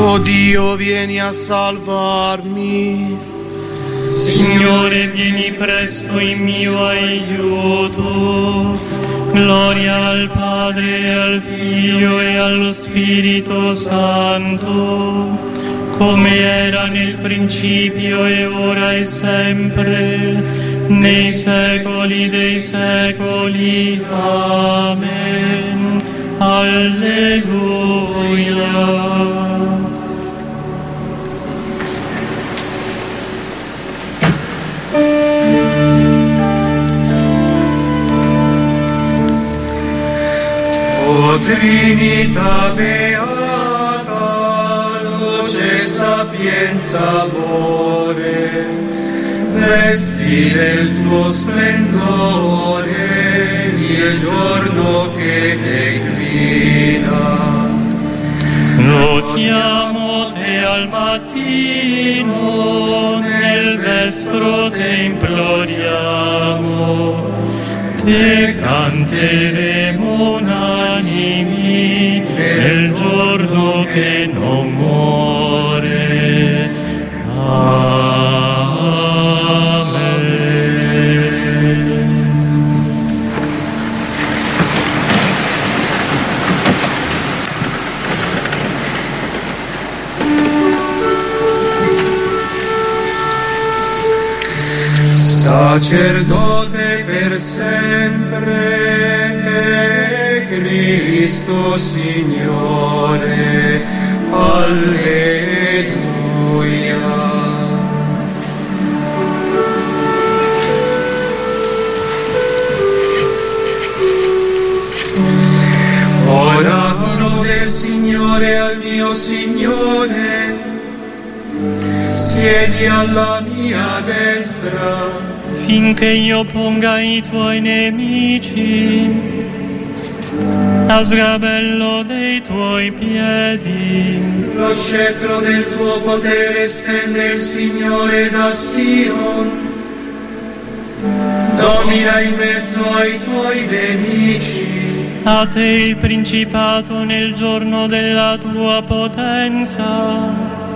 O Dio, vieni a salvarmi. Signore, vieni presto in mio aiuto. Gloria al Padre, al Figlio e allo Spirito Santo, come era nel principio e ora e sempre, nei secoli dei secoli. Amen. Alleluia. O Trinità beata, luce, sapienza, amore, vesti del tuo splendore il giorno che declina. Notiamo te al mattino, nel vespro te imploriamo, te canteremo unanimi nel giorno che non muore. Amen. Sacerdote per sempre, Cristo Signore, alleluia. Oracolo del Signore al mio Signore, siedi alla mia destra, finché io ponga i tuoi nemici a sgabello dei tuoi piedi. Lo scettro del tuo potere stende il Signore da Sion, domina in mezzo ai tuoi nemici. A te il principato nel giorno della tua potenza,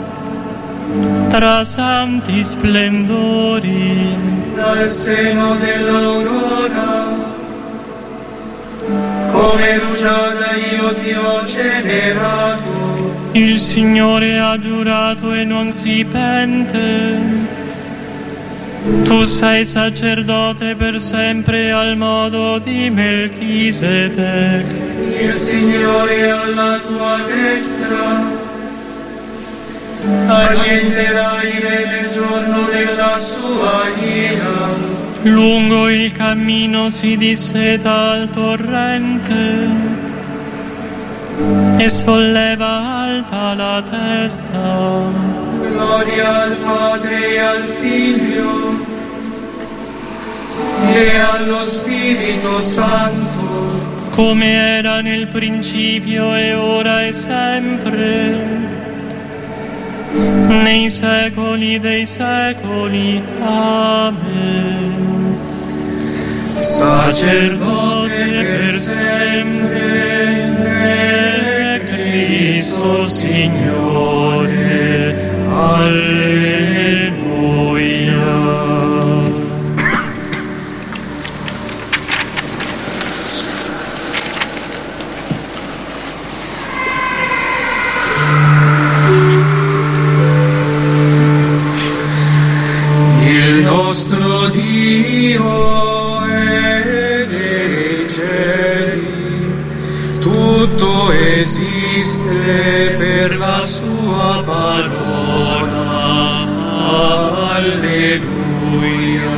tra santi splendori. Dal seno dell'aurora, come rugiada io ti ho generato. Il Signore ha giurato e non si pente. Tu sei sacerdote per sempre al modo di Melchisedec. Il Signore è alla tua destra, annienterà i re nel giorno della sua ira. Lungo il cammino si disseta al torrente e solleva alta la testa. Gloria al Padre e al Figlio e allo Spirito Santo, come era nel principio e ora e sempre, nei secoli dei secoli. Amen. Sacerdote per sempre, Cristo Signore. Alleluia. Il nostro Dio è nei cieli, tutto esiste per la sua parola. Alleluia.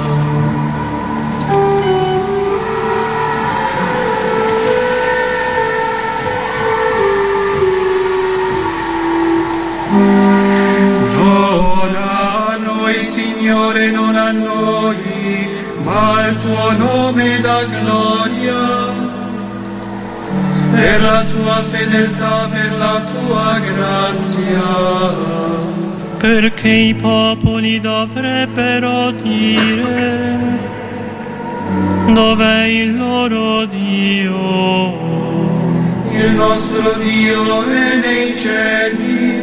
Non a noi, Signore, non a noi, ma al tuo nome da gloria, per la tua fedeltà, per la tua grazia. Perché i popoli dovrebbero dire: dov'è il loro Dio? Il nostro Dio è nei cieli,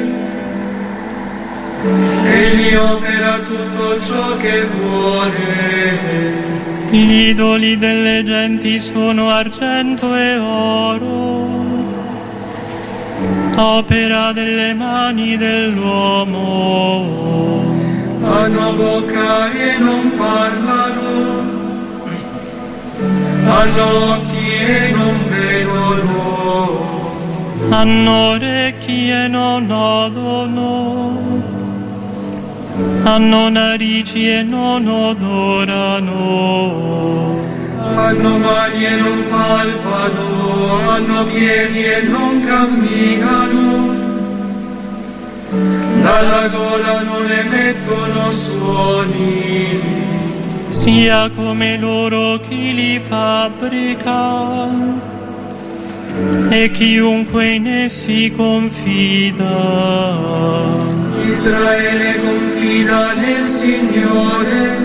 Egli opera tutto ciò che vuole. Gli idoli delle genti sono argento e oro, opera delle mani dell'uomo. Hanno bocca e non parlano, hanno occhi e non vedono, hanno orecchi e non odono, hanno narici e non odorano, hanno mani e non palpano, hanno piedi e non camminano, dalla gola non emettono suoni. Sia come loro chi li fabbrica e chiunque in essi confida. Israele confida nel Signore,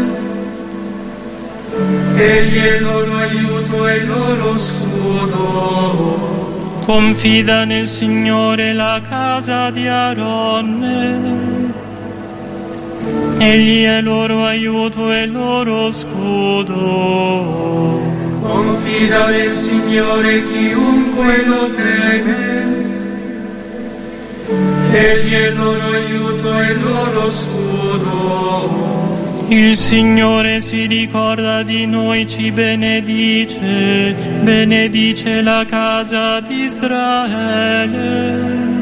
Egli è il loro aiuto e il loro scudo. Confida nel Signore la casa di Aronne, Egli è loro aiuto e loro scudo. Confida nel Signore chiunque lo teme, Egli è loro aiuto e loro scudo. Il Signore si ricorda di noi, ci benedice, benedice la casa di Israele,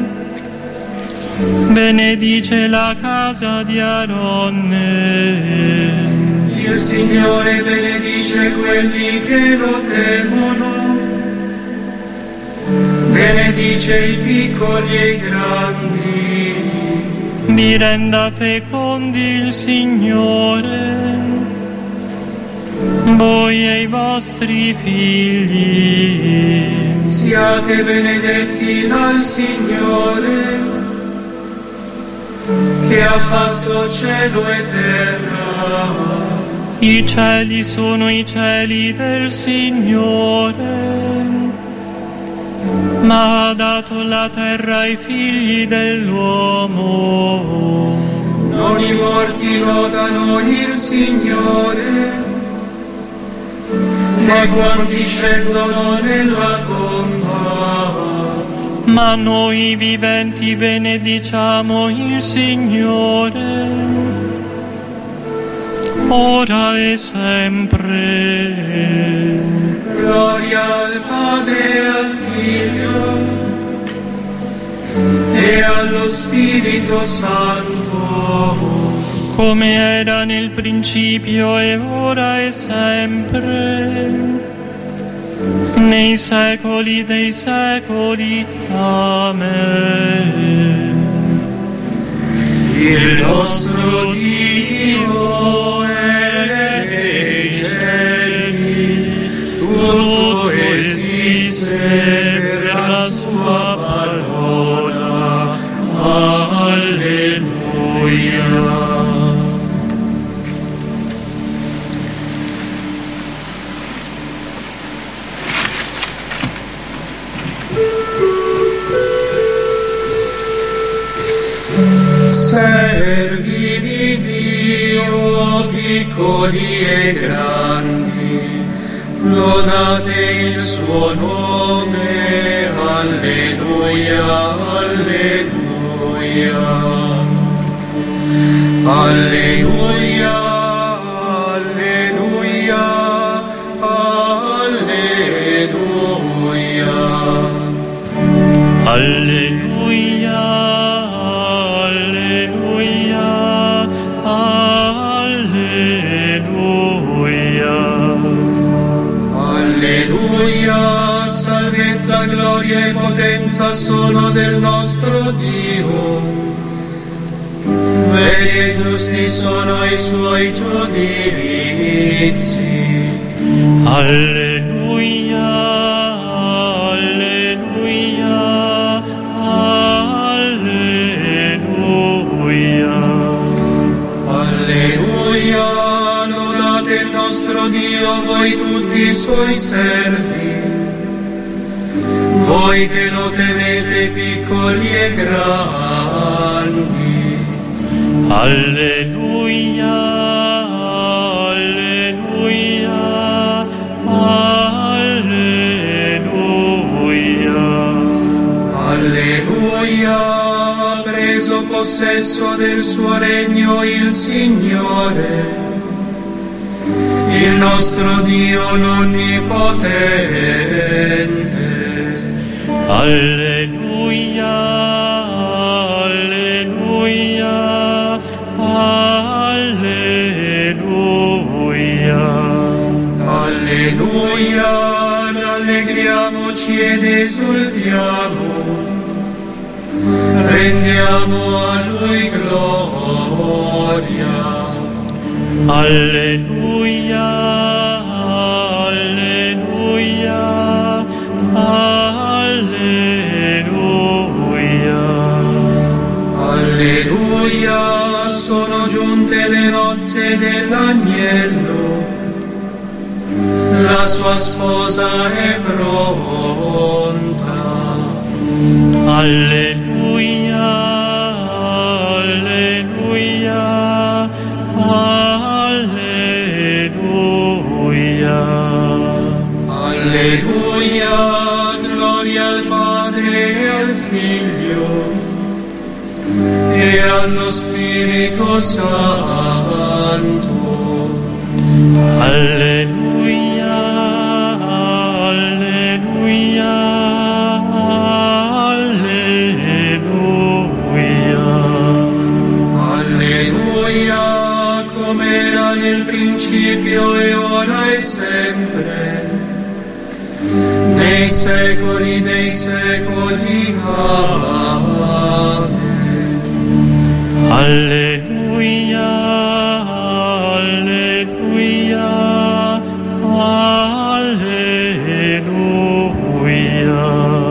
benedice la casa di Aronne. Il Signore benedice quelli che lo temono, benedice i piccoli e i grandi. Vi renda fecondi il Signore, voi e i vostri figli. Siate benedetti dal Signore, che ha fatto cielo e terra. I cieli sono i cieli del Signore, ma ha dato la terra ai figli dell'uomo. Non i morti lodano il Signore, né quanti scendono nella tomba. Ma noi viventi benediciamo il Signore, ora e sempre. Gloria al Padre e al Figlio e allo Spirito Santo, come era nel principio e ora e sempre, nei secoli dei secoli. Amen. Il nostro Dio è nei cieli, tutto esiste per la sua parola. Alleluia. Servi di Dio, piccoli e grandi, lodate il suo nome. Alleluia, alleluia, alleluia, alleluia, alleluia, Alleluia, alleluia, salvezza, gloria e potenza sono del nostro Dio. Veri e giusti sono i suoi giudizi. alleluia, alleluia, alleluia. Alleluia, lodate il nostro Dio, voi tutti i suoi servi, voi voi che lo temete, piccoli e grandi. Alleluia, alleluia, alleluia. Alleluia, ha preso possesso del suo regno il Signore, il nostro Dio l'Onnipotente. Alleluia, alleluia, alleluia. Alleluia, rallegriamoci ed esultiamo, rendiamo a Lui gloria. Alleluia, alleluia, alleluia. Alleluia, sono giunte le nozze dell'agnello, la sua sposa è pronta. Alleluia, alleluia, alleluia. Alleluia, gloria al Padre e al Figlio e allo Spirito Santo. Alleluia, alleluia, alleluia. Alleluia, come era nel principio e ora e sempre, nei secoli dei secoli. Amen. Alleluia, alleluia, alleluia.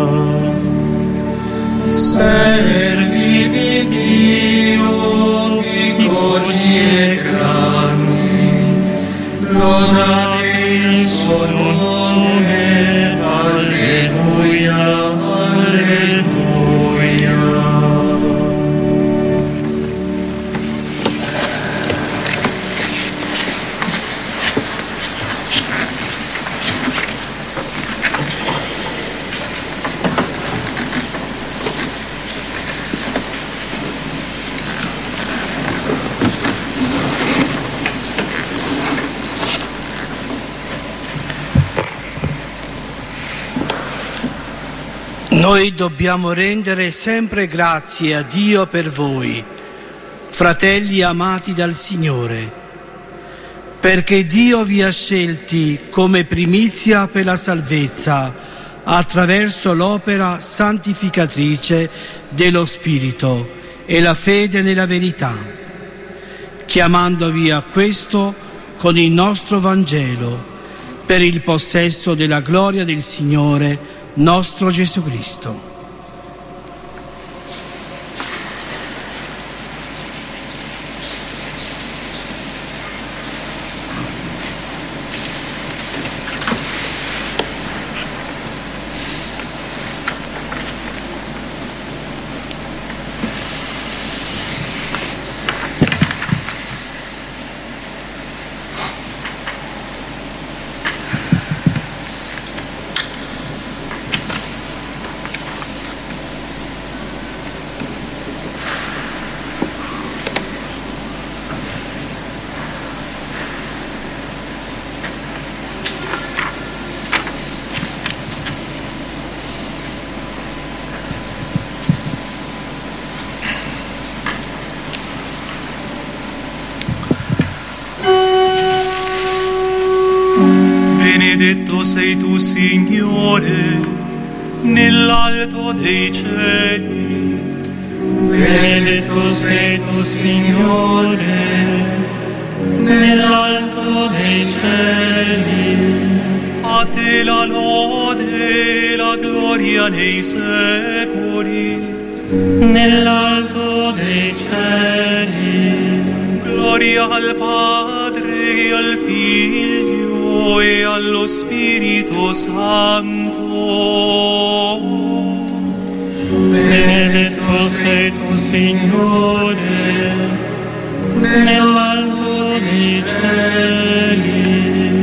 Servi di Dio, piccoli e grandi, lodate il suo nome. Alleluia, alleluia. Noi dobbiamo rendere sempre grazie a Dio per voi, fratelli amati dal Signore, perché Dio vi ha scelti come primizia per la salvezza attraverso l'opera santificatrice dello Spirito e la fede nella verità, chiamandovi a questo con il nostro Vangelo, per il possesso della gloria del Signore nostro Gesù Cristo. Benedetto sei tu, Signore, nell'alto dei cieli. Benedetto sei tu, Signore, nell'alto dei cieli. A te la lode e la gloria nei secoli. Nell'alto dei cieli. Gloria al Padre e al Figlio e allo Spirito Santo. benedetto sei tu, Signore, nell'alto dei cieli.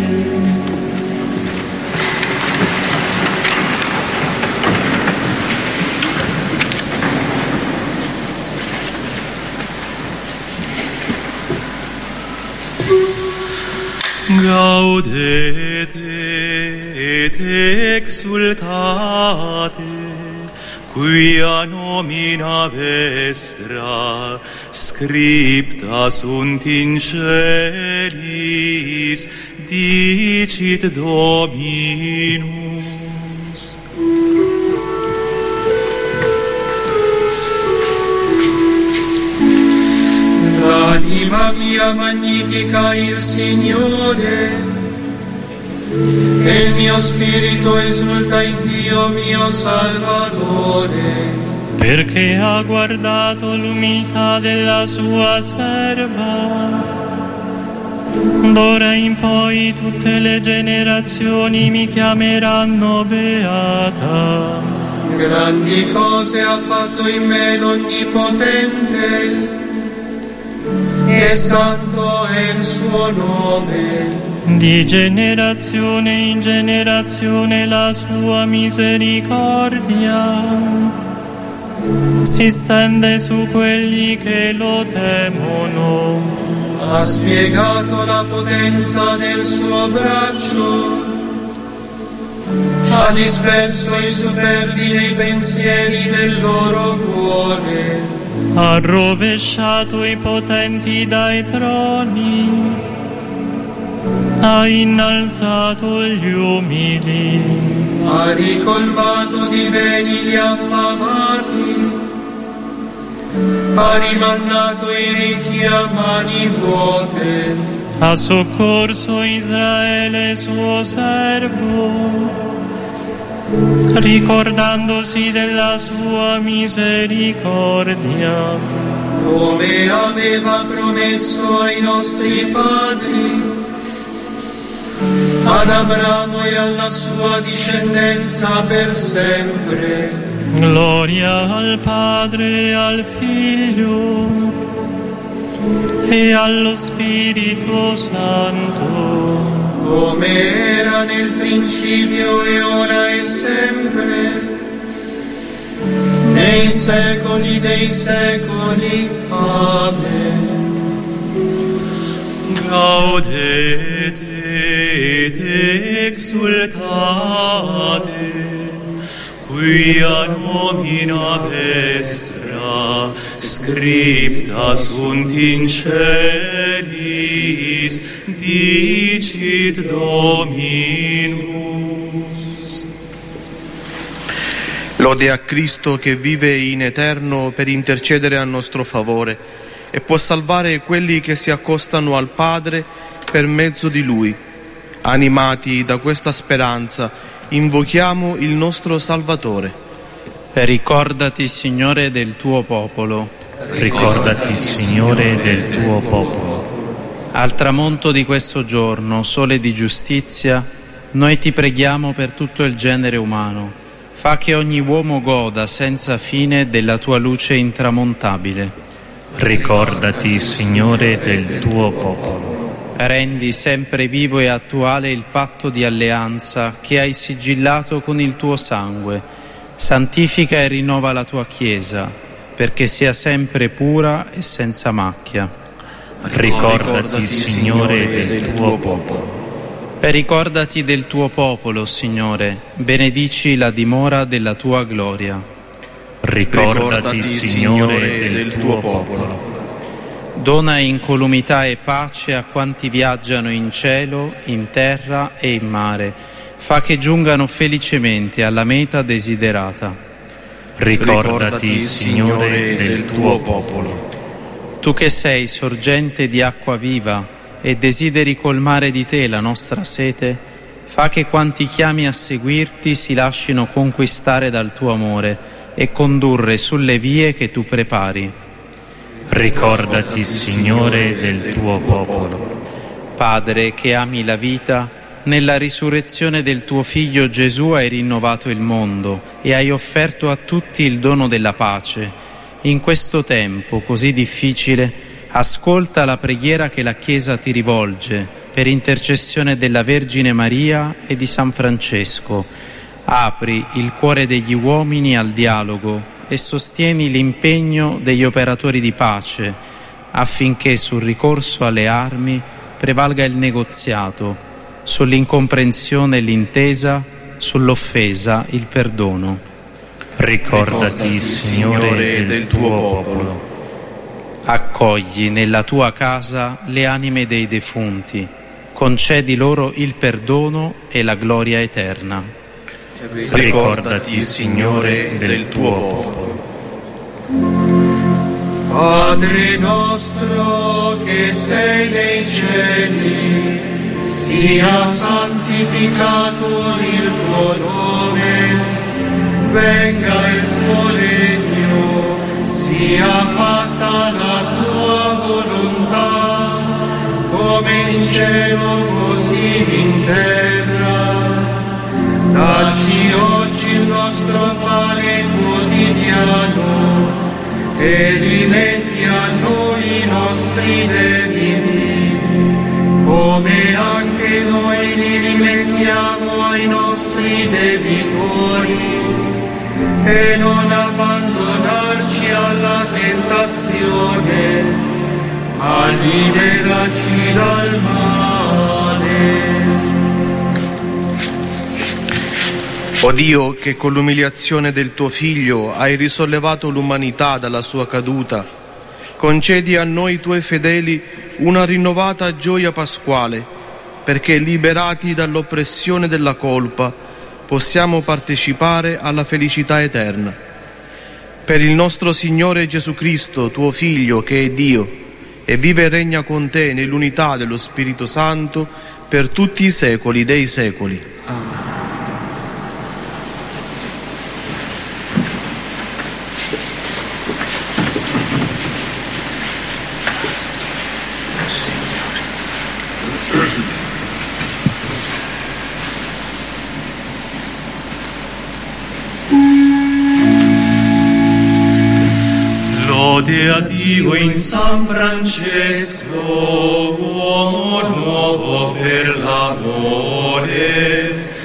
Gaudete et exultate, quia nomina vestra scripta sunt in celis, dicit Dominus. L'anima mia magnifica il Signore, e il mio spirito esulta in Dio mio Salvatore, perché ha guardato l'umiltà della sua serva. D'ora in poi tutte le generazioni mi chiameranno beata. Grandi cose ha fatto in me l'Onnipotente, e santo è il suo nome. Di generazione in generazione la sua misericordia si stende su quelli che lo temono. Ha spiegato la potenza del suo braccio, ha disperso i superbi nei pensieri del loro cuore. Ha rovesciato i potenti dai troni, ha innalzato gli umili, ha ricolmato di beni gli affamati, ha rimandato i ricchi a mani vuote. Ha soccorso Israele suo servo, ricordandosi della sua misericordia, come aveva promesso ai nostri padri, ad Abramo e alla sua discendenza per sempre. Gloria al Padre e al Figlio e allo Spirito Santo, come era nel principio e ora e sempre, nei secoli dei secoli. Amen. Gaudete et exultate, quia nomina vestra scripta sunt in celis, dicit Dominus. Lode a Cristo che vive in eterno per intercedere a nostro favore e può salvare quelli che si accostano al Padre per mezzo di Lui. Animati da questa speranza, invochiamo il nostro Salvatore. Ricordati, Signore, del tuo popolo. Ricordati, Signore, del tuo popolo. Al tramonto di questo giorno, sole di giustizia, noi ti preghiamo per tutto il genere umano. Fa che ogni uomo goda senza fine della tua luce intramontabile. Ricordati, Signore, del tuo popolo. Rendi sempre vivo e attuale il patto di alleanza che hai sigillato con il tuo sangue. Santifica e rinnova la tua Chiesa, perché sia sempre pura e senza macchia. Ricordati, Signore, del tuo popolo. E ricordati del tuo popolo, Signore, benedici la dimora della tua gloria. Ricordati, Signore, del tuo popolo. Dona incolumità e pace a quanti viaggiano in cielo, in terra e in mare. Fa che giungano felicemente alla meta desiderata. Ricordati, Signore, del tuo popolo. Tu che sei sorgente di acqua viva e desideri colmare di te la nostra sete, fa che quanti chiami a seguirti si lascino conquistare dal tuo amore e condurre sulle vie che tu prepari. Ricordati, Signore, del tuo popolo. Padre, che ami la vita, nella risurrezione del tuo Figlio Gesù hai rinnovato il mondo e hai offerto a tutti il dono della pace. In questo tempo così difficile, ascolta la preghiera che la Chiesa ti rivolge per intercessione della Vergine Maria e di San Francesco. Apri il cuore degli uomini al dialogo e sostieni l'impegno degli operatori di pace, affinché sul ricorso alle armi prevalga il negoziato, sull'incomprensione l'intesa, sull'offesa il perdono. Ricordati, Signore, del tuo popolo. Accogli nella tua casa le anime dei defunti, concedi loro il perdono e la gloria eterna. Ricordati, Signore, del tuo popolo. Padre nostro che sei nei cieli, sia santificato il tuo nome, venga il tuo regno, sia fatta la tua volontà, come in cielo così in terra. Dacci oggi il nostro pane quotidiano e rimetti a noi i nostri debiti, come anche noi li rimettiamo ai nostri debitori, e non abbandonarci alla tentazione, ma liberaci dal male. O Dio, che con l'umiliazione del tuo Figlio hai risollevato l'umanità dalla sua caduta, concedi a noi tuoi fedeli una rinnovata gioia pasquale, perché liberati dall'oppressione della colpa possiamo partecipare alla felicità eterna. Per il nostro Signore Gesù Cristo, tuo Figlio, che è Dio, e vive e regna con te nell'unità dello Spirito Santo per tutti i secoli dei secoli. Amen. Lode a Dio in San Francesco, uomo nuovo per l'amore.